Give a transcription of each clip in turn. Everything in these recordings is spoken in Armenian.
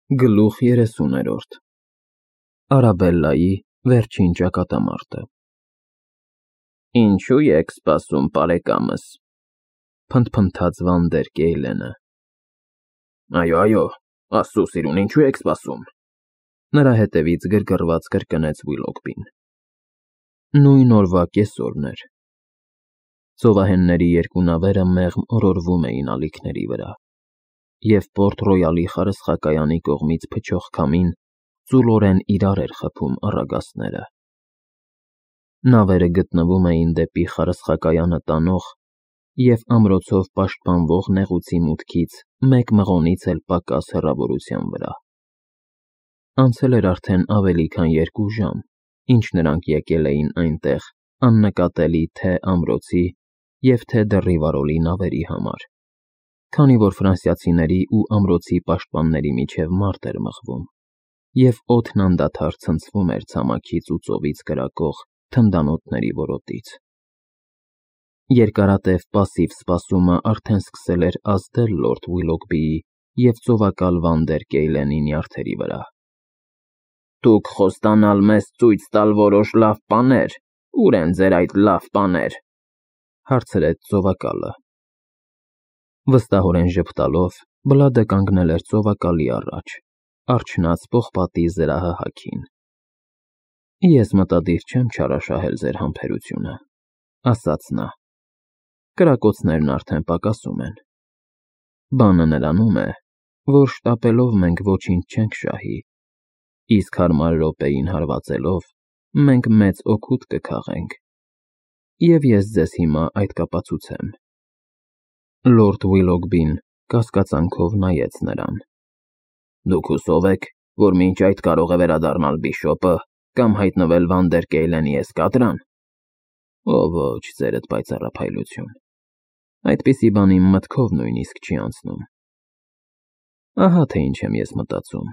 Գլուխ 30-րդ Արաբելլայի վերջին ճակատամարտը Ինչու եք սպասում, բարեկամս, փնթփնթաց Վանդեր Գեյլենը։ Այո, Աստծո սիրուն, ինչու եք սպասում։ Նրա հետևից գրգռված կրկնեց Ուիլոգբին։ Նույն օրվա կեսօրն էր։ Ծովահենների երկու նավերը մեղմ օրորվում էին ալիքների վրա, և Պորտ Ռոյալի խարսխակայանի կողմից փչող քամին ծուլորեն իրար էր խփում առագաստները։ Նավերը գտնվում էին դեպի խարսխակայանը տանող և ամրոցով պաշտպանվող նեղուցի մուտքից մեկ մղոնից էլ պակաս հեռավորության վրա։ Անցել էր արդեն ավելի քան 2 ժամ, ինչ նրանք եկել էին այնտեղ աննկատելի թե ամրոցի և թե դեռիվարոլի նավերի համար, քանի որ ֆրանսիացիների ու ամրոցի պաշտպանների միջև մարդ էր մղվում, և օդն անդադար ցնցվում էր ցամաքից ու ծովից կրակող թնդանոթների որոտից։ Երկարատև պասիվ սպասումը արդեն սկսել էր ազդել լորդ Ուիլոգբիի և ծովակալ Վանդեր Գեյլենի նյարդերի վրա։ Դուք խոստանալ մեզ ցույց տալ որոշ լավ բաներ, ո՞ւր են ձեր այդ լավ բաներ, հարցրեց ծովակալը։ Վստահորեն ժպտալով Բլադը կանգնել էր ծովակալի առաջ, առջնած պողպատի զրահը հագին։ Ես մտադիր չեմ չարաշահել ձեր համբերությունը, ասաց նա։ Կրակոցներն արդեն պակասում են։ Բանը նրանում է, որ շտապելով մենք ոչինչ չենք շահի, իսկ հարմար րոպեին հարվածելով մենք մեծ օգուտ կքաղենք, և ես ձեզ հիմա այդ կապացուցեմ։ Լորդ Ուիլոգբին կասկածանքով նայեց նրան։ Դուք հուսով եք, որ մինչ այդ կարող է վերադառնալ բիշոպը կամ հայտնվել Վանդեր Գեյլենի էսկադրան։ Ոչ, ձերդ պայծառափայլություն։ Այդպիսի բան իմ մտքով նույնիսկ չի անցնում։ Ահա թե ինչ եմ ես մտածում։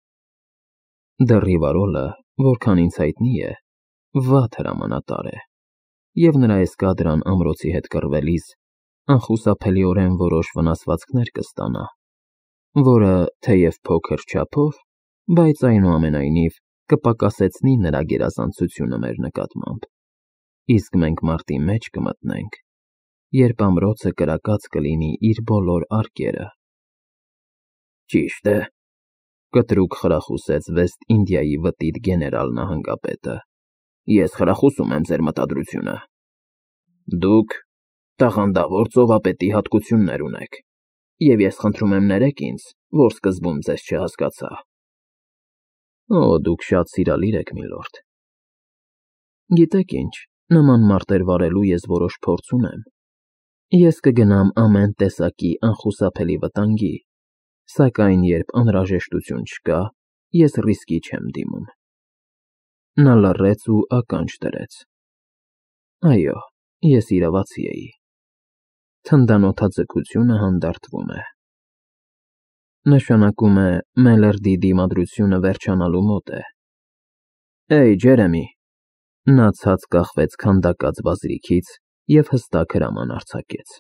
Դեռիվարոլը, որքան ինձ հայտնի է, վատ հրամանատար է, և նրա էսկադրան ամրոցի հետ կռվելիս անխուսափելիորեն որոշ վնասվածքներ կստանա, որը թեև փոքր չափով, բայց այնուամենայնիվ կպակասեցնի նրա գերազանցությունը մեր նկատմամբ, իսկ մենք մարտի մեջ կմտնենք, երբ ամրոցը կրակած կլինի իր բոլոր արկերը։ Ճիշտ է, կտրուկ խրախուսեց Վեստ Ինդիայի վտիտ գեներալ նահանգապետը։ Ես խրախուսում եմ ձեր մտադրությունը։ Դուք տաղանդավոր ծովապետի հատկություններ ունեք, և ես խնդրում եմ ներեք ինձ, որ սկզբում ձեզ չհասկացա։ Օ, դուք շատ սիրալիր եք, միլորդ։ Գիտեք ինչ, նման մարտեր վարելու ես որոշ փորձ ունեմ։ Ես կգնամ ամեն տեսակի անխուսափելի վտանգի, սակայն երբ անհրաժեշտություն չկա, ես ռիսկի չեմ դիմում։ Նա լռեց ու ականջ դրեց։ Այո, ես իրավացի էի։ Թնդանոթաձգությունը հանդարտվում է։ Նշանակում է Մելերդի դիմադրությունը վերջանալու մոտ է։ Էյ, Ջերեմի։ Նա ցած կախվեց քանդակած բազրիքից և հստակ հրաման արձակեց։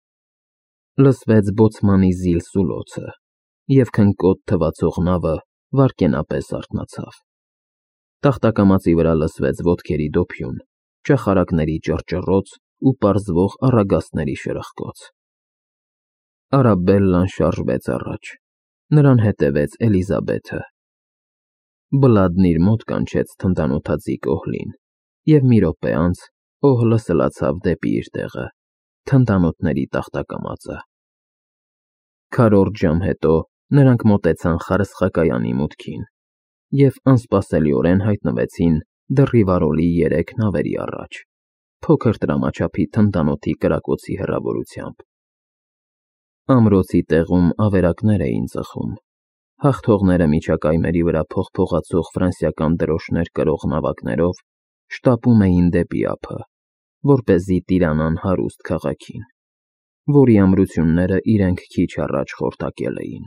Լսվեց բոցմանի զիլ սուլոցը, և քնկոտ թվացող նավը վայրկենապես արթնացավ։ Տախտակամածի վրա լսվեց ոտքերի դոփյուն, ճախարակների ճռճռոց ու պարզվող առագաստների շրխկոց։ Արաբելլան շարժվեց առաջ, նրան հետևեց Էլիզաբեթը։ Բլադն իր մոտ կանչեց թնդանոթաձիգ Օհլին, և մի րոպե անց Օհլը սլացավ դեպի իր տեղը, թնդանոթների տախտակամածը։ Քառորդ ժամ հետո նրանք մոտեցան խարսխակայանի մուտքին և անսպասելիորեն հայտնվեցին դեռիվարոլի 3 նավերի առաջ, փոքր տրամաչափի թնդանոթի կրակոցի հեռավորությամբ։ Ամրոցի տեղում ավերակներ էին ծխում, հաղթողները միջակայմերի վրա փողփողացող ֆրանսիական դրոշներ կրող նավակներով շտապում էին դեպի ափը, որպեսզի տիրանան հարուստ քաղաքին, որի ամրությունները իրենք քիչ առաջ խորտակել էին։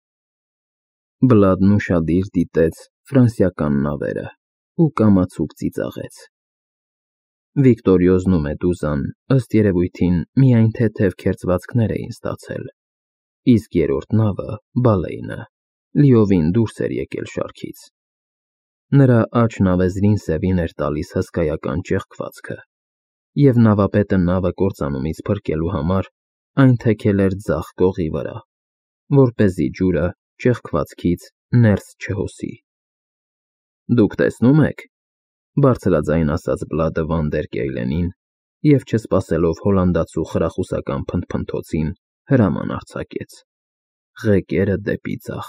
Բլադն ուշադիր դիտեց ֆրանսիական նավերը ու կամացուկ ծիծաղեց։ Վիկտորիոզն ու Մեդուզան, ըստ երևույթին, միայն թեթև քերծվածքներ էին ստացել, իսկ երրորդ նավը՝ Բալեյնը, Լիովին դուրս էր եկել շարքից։ Նրա աջ նավեզրին սևին էր տալիս հսկայական ճեղքվածքը, և նավապետը նավը կործանումից փրկելու համար այն թեքել էր ձախ կողի վրա, որպեսզի ջուրը ճեղքվածքից ներս չհոսի։ «Դուք տեսնում եք,֊ բարձրաձայն ասաց Բլադը Վանդերկեյլենին և, չսպասելով հոլանդացու խրախուսական փնթփնթոցին, հրաման արձակեց. «Ղեկերը դեպի ձախ»։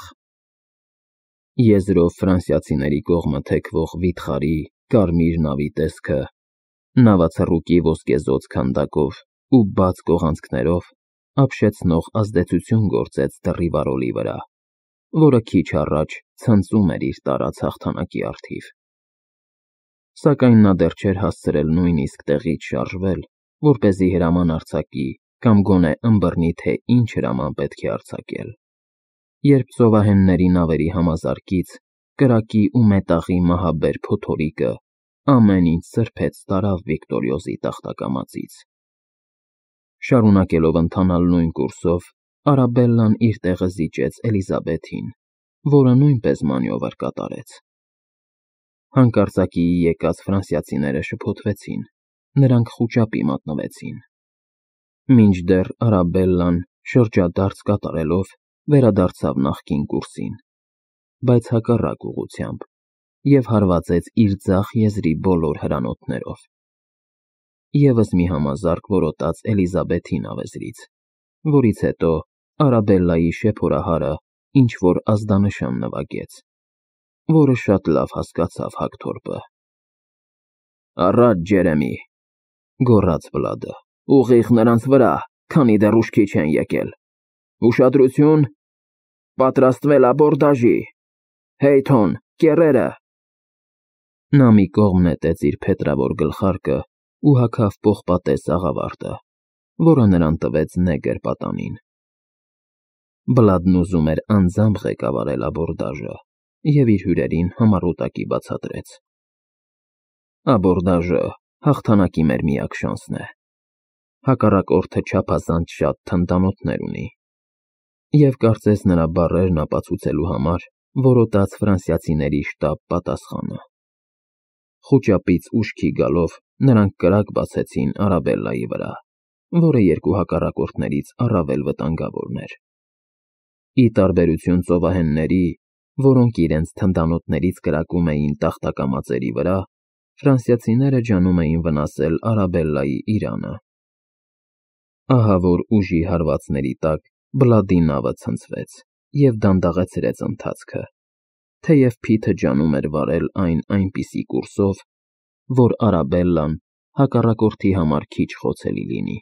Եզրով ֆրանսիացիների կողմը թեքվող վիթխարի, կարմիր նավի տեսքը, նավացռուկի ոսկեզօծ քանդակով ու բաց կողանցքներով ապշեցնող ազդեցություն գործեց դռի վարոլի վրա, որը քիչ առաջ ցնծում էր իր տարած հաղթանակի առթիվ։ Սակայն նա դեռ չէր հասցրել նույնիսկ տեղից շարժվել, որպեսզի հրաման արձակի կամ գոնե ըմբռնի, թե ինչ հրաման պետք է արձակել, երբ ծովահենների նավերի համազարկից, կրակի ու մետաղի մահաբեր փոթորիկը ամեն ինչ սրբեց տարավ Վիկտորիոզի տախտակամածից։ Շարունակելով ընթանալ նույն կուրսով, Արաբելլան իր տեղը զիջեց Էլիզաբեթին, որը նույնպես մանևր կատարեց։ Հանկարծակիի եկած ֆրանսիացիները շփոթվեցին, նրանք խուճապի մատնվեցին։ Մինչդեռ Արաբելլան շրջադարձ կատարելով վերադարձավ նախկին կուրսին, բայց հակառակ ուղղությամբ, և հարվածեց իր ձախ եզրի բոլոր հրանոթներով։ Եվս մի համազարկ որոտաց Էլիզաբեթի նավեզրից, որից հետո Արաբելլայի շեփորահարը ինչ-որ ազդանշան նվագեց, որը շատ լավ հասկացավ Հակթորպը։ «Առաջ, Ջերեմի,֊ գոռաց Բլադը,֊ ուղիղ նրանց վրա, քանի դեռ ուշքի չեն եկել։ Ուշադրություն, պատրաստվել աբորդաժի, Հեյթոն, կեռերը»։ Նա մի կողմ նետեց իր փետրավոր գլխարկը ու հագավ պողպատես աղավարտը, որը նրան տվեց նեգր պատանին։ Բլադն ուզում էր անձամբ ղեկավարել աբորդաժը և իր հյուրերին համառոտակի բացատրեց. «Աբորդաժը հաղթանակի մեր միակ շանսն է։ Հակառակորդը չափազանց շատ թնդանոթներ ունի»։ Եվ կարծես նրա բառերն ապացուցելու համար որոտաց ֆրանսիացիների շտապ պատասխանը։ Խուճապից ուշքի գալով նրանք կրակ բացեցին Արաբելլայի վրա, որը երկու հակառակորդներից առավել վտանգավորն էր։ Ի տարբերություն ծովահենների, որոնք իրենց թնդանոթներից կրակում էին տախտակամածերի վրա, ֆրանսիացիները ջանում էին վնասել Արաբելլայի իրանը։ Ահավոր ուժի հարվածների տակ Բլադի նավը ցնցվեց և դանդաղեցրեց ընթացքը, թեև փիթը ջանում էր վարել այն այնպիսի կուրսով, որ Արաբելլան հակառակորդի համար քիչ խոցելի լինի։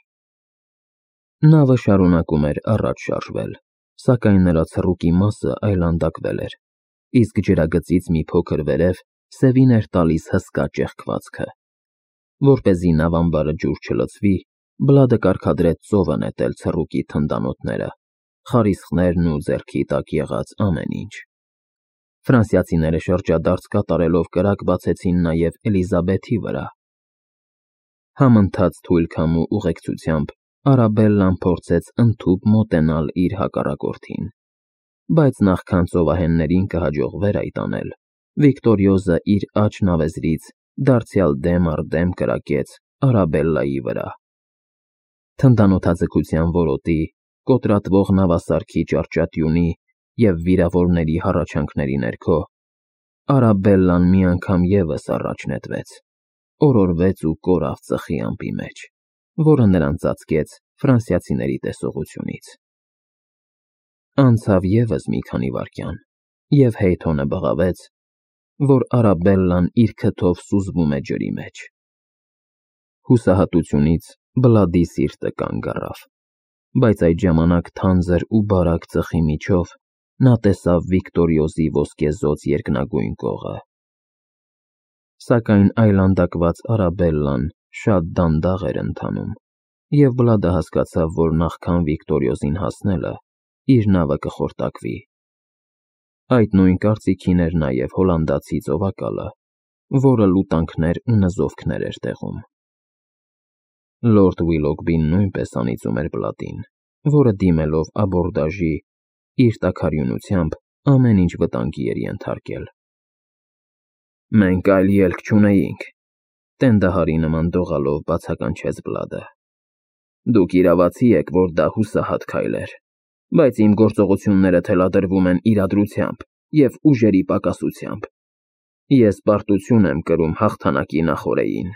Նավը շարունակում էր առաջ շարժվել, սակայն նրա ցռուկի մասը այլանդակվել էր, իսկ ջրագծից մի փոքր վերև սևին էր տալիս հսկա ճեղքվածքը։ Որպեսզի նավամբարը ջուր չլցվի, Բլադը կարգադրեց ծովը նետել ցռուկի թնդանոթները, խարիսխներն ու ձեռքի տակ եղած ամեն ինչ։ Ֆրանսիացիները շրջադարձ կատարելով կրակ բացեցին նաև Էլիզաբեթի վրա։ Համընթաց թույլ քամու ուղեկցությամբ Արաբելլան փորձեց ընդհուպ մոտենալ իր հակառակորդին, բայց նախքան ծովահեններին կհաջողվեր այդ անել, Վիկտորիոզը իր աջ նավեզրից դարձյալ դեմ առ դեմ կրակեց Արաբելլայի վրա։ Թնդանոթաձգության որոտի, կոտրատվող նավասարքի ճարճատյունի և վիրավորների հառաչանքների ներքո Արաբելլան մի անգամ ևս առաջ նետվեց, օրորվեց ու կորավ ծխի ամպի մեջ, որը նրան ծածկեց ֆրանսիացիների տեսողությունից։ Անցավ ևս մի քանի վայրկյան, և Հեյթոնը բղավեց, որ Արաբելլան իր քթով սուզվում է ջրի մեջ։ Հուսահատությունից Բլադի սիրտը կանգ առավ, բայց այդ ժամանակ թանձր ու բարակ ծխի միջով նա տեսավ Վիկտորիոզի ոսկեզօծ երկնագույն կողը։ Սակայն այլանդակված Արաբելլան շատ դանդաղ էր ընթանում, և Բլադը հասկացավ, որ նախքան Վիկտորիոզին հասնելը իր նավը կխորտակվի։ Այդ նույն կարծիքին էր նաև հոլանդացի ծովակալը, որը լուտանքներ ու նզովքներ էր տեղում։ Լորդ Ուիլոգբին նույնպես անիծում էր Բլադին, որը դիմելով աբորդաժի, իր տաքարյունությամբ ամեն ինչ վտանգի էր ենթարկել։ Մենք այլ ելք չունեինք, տենդահարի նման դողալով բացականչեց Բլադը։ Դուք իրավացի եք, որ դա հուսահատ քայլ էր, բայց իմ գործողությունները թելադրվում են իրադրությամբ և ուժերի պակասությամբ։ Ես պարտություն եմ կրում հաղթանակի նախօրեին։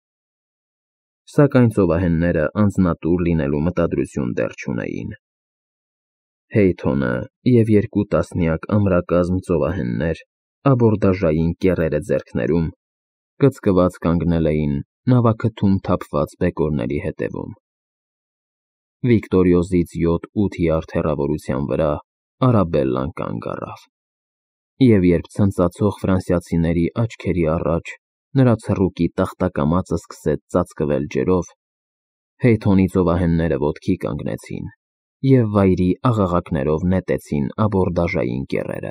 Սակայն ծովահենները անձնատուր լինելու մտադրություն դեռ չունեին։ Հեյթոնը և 2 տասնյակ ամրակազմ ծովահեններ աբորդաժային կեռերը ձեռքներում կծկված կանգնել էին նավաքթում թափված բեկորների հետևում։ Վիկտորիոզից 7-8 յարդ հեռավորության վրա Արաբելլան կանգ առավ, և երբ ցնծացող ֆրանսիացիների աչքերի առաջ նրա ցռուկի տախտակամածը սկսեց ծածկվել ջրով, Հեյթոնի ծովահենները ոտքի կանգնեցին և վայրի աղաղակներով նետեցին աբորդաժային կեռերը։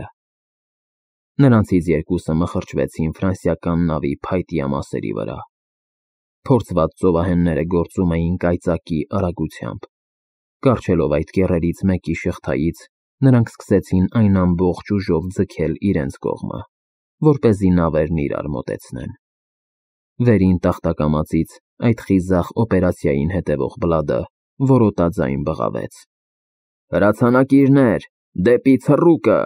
Նրանցից 2-ը մխրճվեցին ֆրանսիական նավի փայտյա մասերի վրա։ Փորձված ծովահենները գործում էին կայծակի արագությամբ։ Կառչելով այդ կեռերից մեկի շղթայից, նրանք սկսեցին այն ամբողջ ուժով ձգել իրենց կողմը, որպեսզի նավերն իրար մոտեցնեն։ Վերին տախտակամածից այդ խիզախ օպերացիային հետևող Բլադը որոտաձայն բղավեց. «Հրացանակիրներ, դեպի ցռուկը»։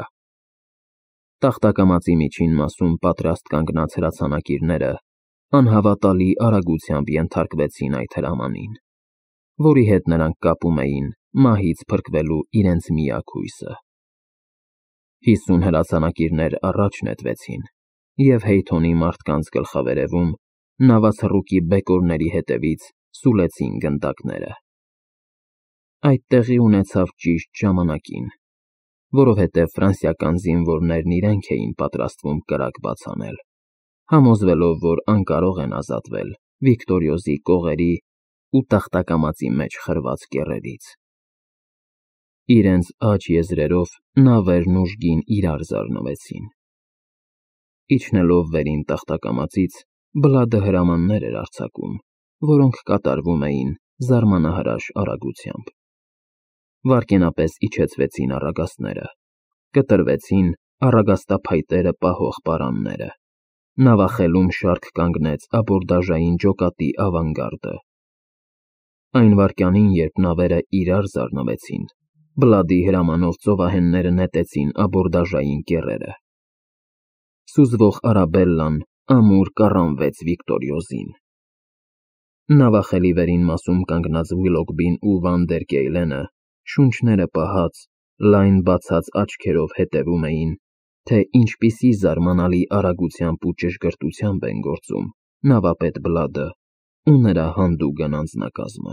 Տախտակամածի միջին մասում պատրաստ կանգնած հրացանակիրները անհավատալի արագությամբ ենթարկվեցին այդ հրամանին, որի հետ նրանք կապում էին մահից փրկվելու իրենց միակ հույսը։ 50 հրացանակիրներ առաջ նետվեցին, և Հեյթոնի մարդկանց գլխավերևում նավացռուկի բեկորների հետևից սուլեցին գնդակները։ Այդ տեղի ունեցավ ճիշտ ժամանակին, որովհետև ֆրանսիական զինվորներն իրենք էին պատրաստվում կրակ բաց անել, համոզվելով, որ անկարող են ազատվել Վիկտորիոզի կողերի ու տախտակամածի մեջ խրված կեռերից։ Իրենց աջ եզրերով նավերն ուժգին իրար զարնվեցին։ Իջնելով վերին տախտակամածից, Բլադը հրամաններ էր արձակում, որոնք կատարվում էին զարմանահրաշ արագությամբ։ Վայրկենապես իջեցվեցին առագաստները, կտրվեցին առագաստափայտերը պահող պարանները, նավախելում շարք կանգնեց աբորդաժային ջոկատի ավանգարդը։ Այն վայրկյանին, երբ նավերը իրար զարնվեցին, Բլադի հրամանով ծովահենները նետեցին աբորդաժային կեռերը։ Սուզվող Արաբելլան ամուր կառանվեց Վիկտորիոզին։ Նավախելի վերին մասում կանգնած Վիլոկբին ու Վանդերկեյլենը, շունչները պահած, լայն բացած աչքերով հետևում էին, թե ինչպիսի զարմանալի արագությամբ ու ճշգրտությամբ են գործում նավապետ Բլադը ու նրա հանդուգն անձնակազմը։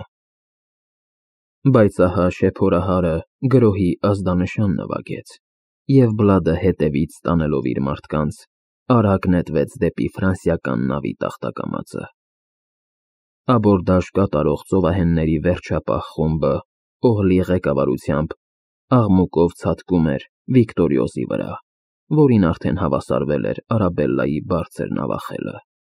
Բայց ահա շեփորահարը գրոհի ազդանշան նվագեց, և Բլադը հետևից տանելով իր մարդկանց, արագ նետվեց դեպի ֆրանսիական նավի տախտակամածը։ Աբորդաժ կատարող ծովահենների վերջապահ խումբը Օհլի ղեկավարությամբ աղմուկով ցատկում էր Վիկտորիոզի վրա, որին արդեն հավասարվել էր Արաբելլայի բարձր նավախելը։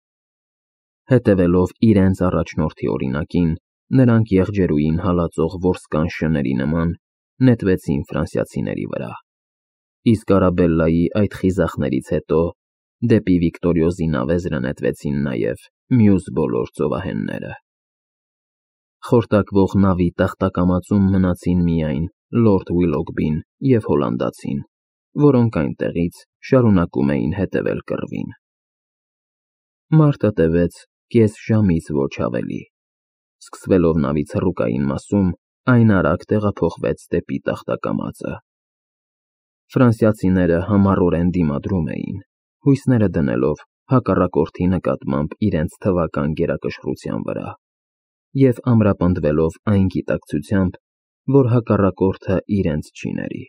Հետևելով իրենց առաջնորդի օրինակին, նրանք եղջերուին հալածող որսկան շների նման նետվեցին ֆրանսիացիների վրա, իսկ Արաբելլայի այդ խիզախներից հետո դեպի Վիկտորիոզի նավեզրը նետվեցին նաև մյուս բոլոր ծովահենները։ Խորտակվող նավի տախտակամածում մնացին միայն լորդ Վիլոկբին և հոլանդացին, որոնք այնտեղից շարունակում էին հետևել կռվին։ Մարտը տևեց կես ժամից ոչ ավելի։ Սկսվելով նավի ցռուկային մասում, այն արագ տեղափոխվեց դեպի տախտակամածը։ Ֆրանսիացիները համառորեն դիմադրում էին, հույսները դնելով հակառակորդի նկատմամբ իրենց թվական գերակշռության վրա և ամրապնդվելով այն գիտակցությամբ, որ հակառակորդը իրենց չի ների։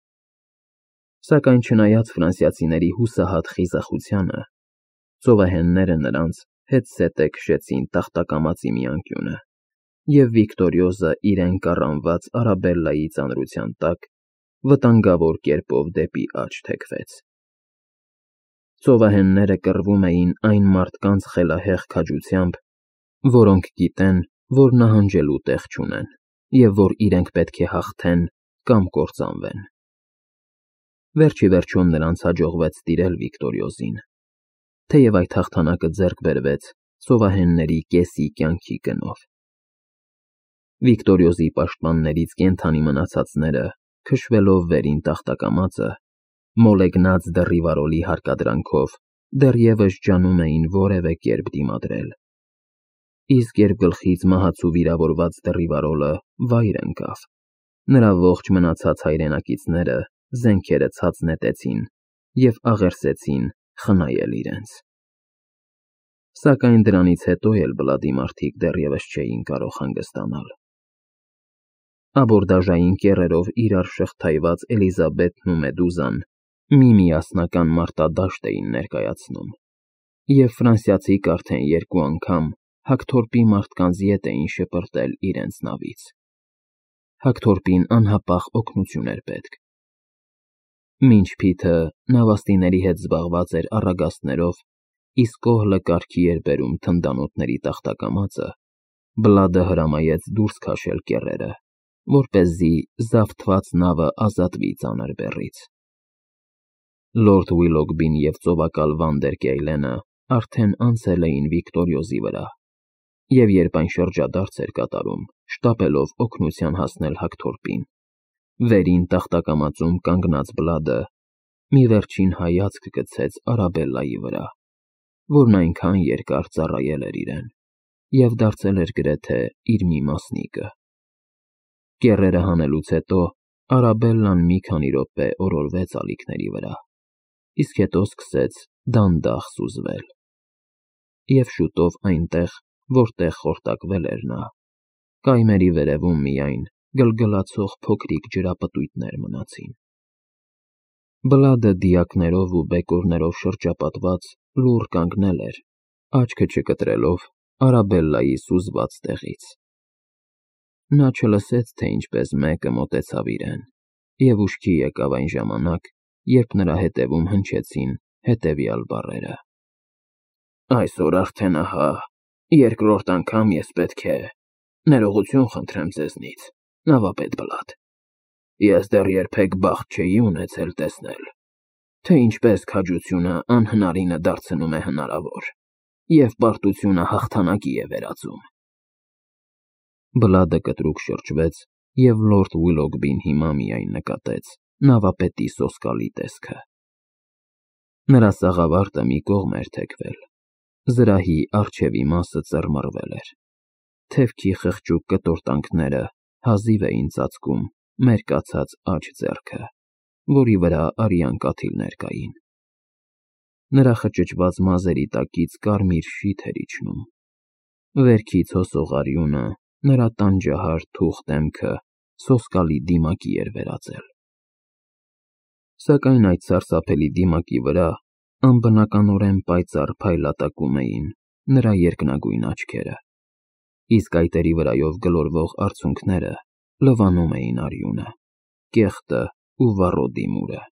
Սակայն չնայած ֆրանսիացիների հուսահատ խիզախությանը, ծովահենները նրանց հետզհետե քշեցին տախտակամածի մի անկյունը, և Վիկտորիոզը իրեն կառանված Արաբելլայի ծանրության տակ վտանգավոր կերպով դեպի աջ թեքվեց։ Ծովահենները կռվում էին այն մարդկանց խելահեղ քաջությամբ, որոնք գիտեն, որ նահանջելու տեղ չունեն, և որ իրենք պետք է հաղթեն կամ կործանվեն։ Վերջի վերջում նրանց հաջողվեց տիրել Վիկտորիոզին, թեև այդ հաղթանակը ձեռք բերվեց սովահենների կեսի կյանքի գնով։ Վիկտորիոզի պաշտպաններից կենդանի մնացածները, քշվելով վերին տախտակամածը, մոլեգնած դեռիվարոլի հարկադրանքով, դեռևս ջանում էին որևէ կերպ դիմադրել։ Իսկ երբ գլխից մահացու վիրավորված դեռիվարոլը վայր ընկավ, նրա ողջ մնացած հայրենակիցները զենքերը ցած նետեցին և աղերսեցին խնայել իրենց։ Սակայն դրանից հետո էլ բլադի մարդիկ դեռևս չէին կարող հանգստանալ։ Աբորդաժային կեռերով իրար շղթայված Էլիզաբեթն ու Մեդուզան մի միասնական մարտադաշտ էին ներկայացնում, և ֆրանսիացիք արդեն երկու անգամ Հակթորպի մարդկանց ետ էին շպրտել իրենց նավից։ Հակթորպին անհապաղ օգնություն էր պետք։ Մինչ Փիթը նավաստիների հետ զբաղված էր առագաստներով, իսկ Կոհլը կարգի էր բերում թնդանոթների տախտակամածը, Բլադը հրամայեց դուրս քաշել կեռերը, որպեսզի զավթված նավը ազատվի ծանր բեռից։ Լորդ Ուիլոգբին և ծովակալ Վանդերկեյլենը արդեն անցել էին Վիկտորիոզի վրա, և երբ այն շրջադարձ էր կատարում, շտապելով օգնության հասնել Հակթորպին, վերին տախտակամածում կանգնած Բլադը մի վերջին հայացք գցեց Արաբելլայի վրա, որն այնքան երկար ծառայել էր իրեն և դարձել էր գրեթե իր մի մասնիկը։ Կեռերը հանելուց հետո Արաբելլան մի քանի րոպե օրորվեց ալիքների վրա, իսկ հետո սկսեց դանդաղ սուզվել։ Եվ շուտով այնտեղ, որտեղ խորտակվել էր նա, կայմերի վերևում միայն գլգլացող փոքրիկ ջրապտույտներ մնացին։ Բլադը դիակներով ու բեկորներով շրջապատված լուռ կանգնել էր, աչքը չկտրելով Արաբելլայի սուզված տեղից։ Նա չլսեց, թե ինչպես մեկը մոտեցավ իրեն, և ուշքի եկավ այն ժամանակ, երբ նրա հետևում հնչեցին հետևյալ բառերը. «Այսօր արդեն ահա երկրորդ անգամ ես պետք է ներողություն խնդրեմ ձեզնից, նավապետ Բլադ։ Ես դեռ երբեք բախտ չէի ունեցել տեսնել, թե ինչպես քաջությունը անհնարինը դարձնում է հնարավոր, և պարտությունը հաղթանակի է վերածում»։ Բլադը կտրուկ շրջվեց, և լորդ Ուիլոգբին հիմա միայն նկատեց նավապետի սոսկալի տեսքը։ Նրա սաղավարտը մի կողմ էր թեքվել, զրահի առջևի մասը ծռմռվել էր, թևքի խղճուկ կտորտանքները հազիվ էին ծածկում մերկացած աջ ձեռքը, որի վրա արյան կաթիլներ կային։ Նրա խճճված մազերի տակից կարմիր շիթ էր իջնում։ Վերքից հոսող արյունը նրա տանջահար թուխ դեմքը սոսկալի դիմակի էր վերածել։ Սակայն այդ սարսափելի դիմակի վրա անբնականորեն պայծառ փայլատակում էին նրա երկնագույն աչքերը, իսկ այտերի վրայով գլորվող արցունքները լվանում էին արյունը, կեղտը ու վառոդի մուրը։